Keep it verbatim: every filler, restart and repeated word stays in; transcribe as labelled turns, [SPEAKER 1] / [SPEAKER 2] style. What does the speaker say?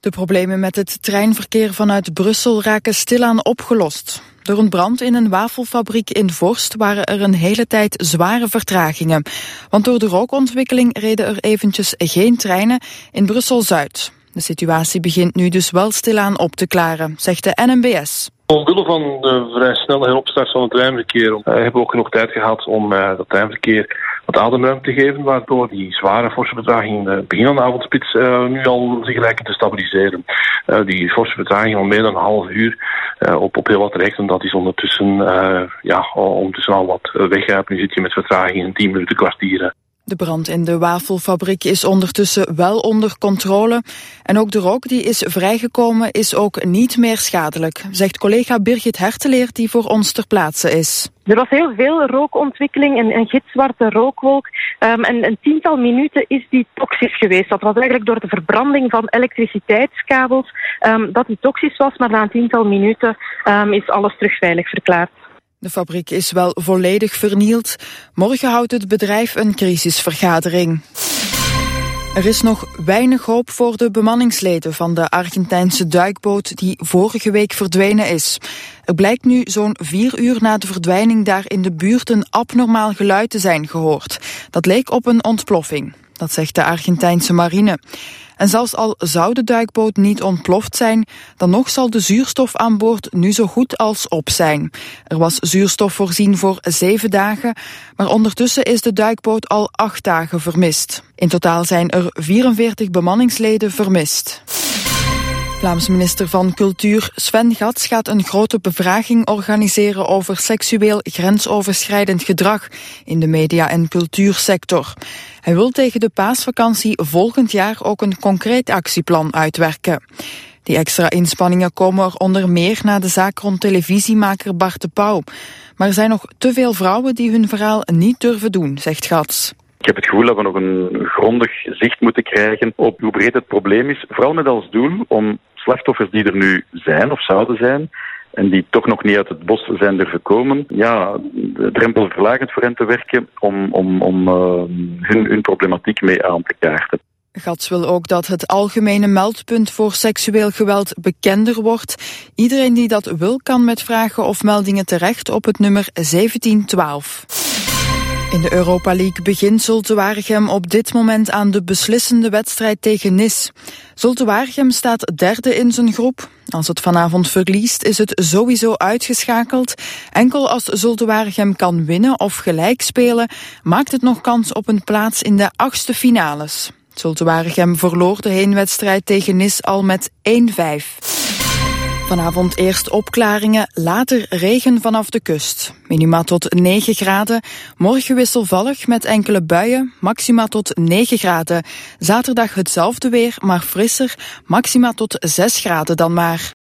[SPEAKER 1] De problemen met het treinverkeer vanuit Brussel raken stilaan opgelost. Door een brand in een wafelfabriek in Vorst waren er een hele tijd zware vertragingen. Want door de rookontwikkeling reden er eventjes geen treinen in Brussel-Zuid. De situatie begint nu dus wel stilaan op te klaren, zegt de N M B S.
[SPEAKER 2] Omwille van de vrij snelle heropstart van het treinverkeer uh, hebben we ook genoeg tijd gehad om uh, dat treinverkeer wat ademruimte te geven, waardoor die zware forse vertragingen uh, begin aan de avondspits uh, nu al zich lijken te stabiliseren. Uh, die forse vertraging van meer dan een half uur uh, op, op heel wat trajecten, dat is ondertussen, uh, ja, ondertussen al wat weggaat. Nu zit je met vertragingen in tien minuten kwartieren.
[SPEAKER 1] De brand in de wafelfabriek is ondertussen wel onder controle. En ook de rook die is vrijgekomen is ook niet meer schadelijk, zegt collega Birgit Herteleer die voor ons ter plaatse is.
[SPEAKER 3] Er was heel veel rookontwikkeling, een, een gitzwarte rookwolk. Um, en een tiental minuten is die toxisch geweest. Dat was eigenlijk door de verbranding van elektriciteitskabels um, dat die toxisch was. Maar na een tiental minuten um, is alles terug veilig verklaard.
[SPEAKER 1] De fabriek is wel volledig vernield. Morgen houdt het bedrijf een crisisvergadering. Er is nog weinig hoop voor de bemanningsleden van de Argentijnse duikboot die vorige week verdwenen is. Er blijkt nu zo'n vier uur na de verdwijning daar in de buurt een abnormaal geluid te zijn gehoord. Dat leek op een ontploffing. Dat zegt de Argentijnse marine. En zelfs al zou de duikboot niet ontploft zijn, dan nog zal de zuurstof aan boord nu zo goed als op zijn. Er was zuurstof voorzien voor zeven dagen, maar ondertussen is de duikboot al acht dagen vermist. In totaal zijn er vierenveertig bemanningsleden vermist. Vlaams minister van Cultuur Sven Gats gaat een grote bevraging organiseren over seksueel grensoverschrijdend gedrag in de media- en cultuursector. Hij wil tegen de paasvakantie volgend jaar ook een concreet actieplan uitwerken. Die extra inspanningen komen er onder meer na de zaak rond televisiemaker Bart de Pauw. Maar er zijn nog te veel vrouwen die hun verhaal niet durven doen, zegt Gats.
[SPEAKER 4] Ik heb het gevoel dat we nog een grondig zicht moeten krijgen op hoe breed het probleem is. Vooral met als doel om slachtoffers die er nu zijn of zouden zijn en die toch nog niet uit het bos zijn durven komen, ja, de drempel verlagend voor hen te werken om, om, om uh, hun, hun problematiek mee aan te kaarten.
[SPEAKER 1] Gats wil ook dat het algemene meldpunt voor seksueel geweld bekender wordt. Iedereen die dat wil kan met vragen of meldingen terecht op het nummer zeventien twaalf. In de Europa League begint Zulte Waregem op dit moment aan de beslissende wedstrijd tegen Nice. Zulte Waregem staat derde in zijn groep. Als het vanavond verliest is het sowieso uitgeschakeld. Enkel als Zulte Waregem kan winnen of gelijk spelen, maakt het nog kans op een plaats in de achtste finales. Zulte Waregem verloor de heenwedstrijd tegen Nice al met één vijf. Vanavond eerst opklaringen, later regen vanaf de kust. Minima tot negen graden. Morgen wisselvallig met enkele buien, maxima tot negen graden. Zaterdag hetzelfde weer, maar frisser, maxima tot zes graden dan maar.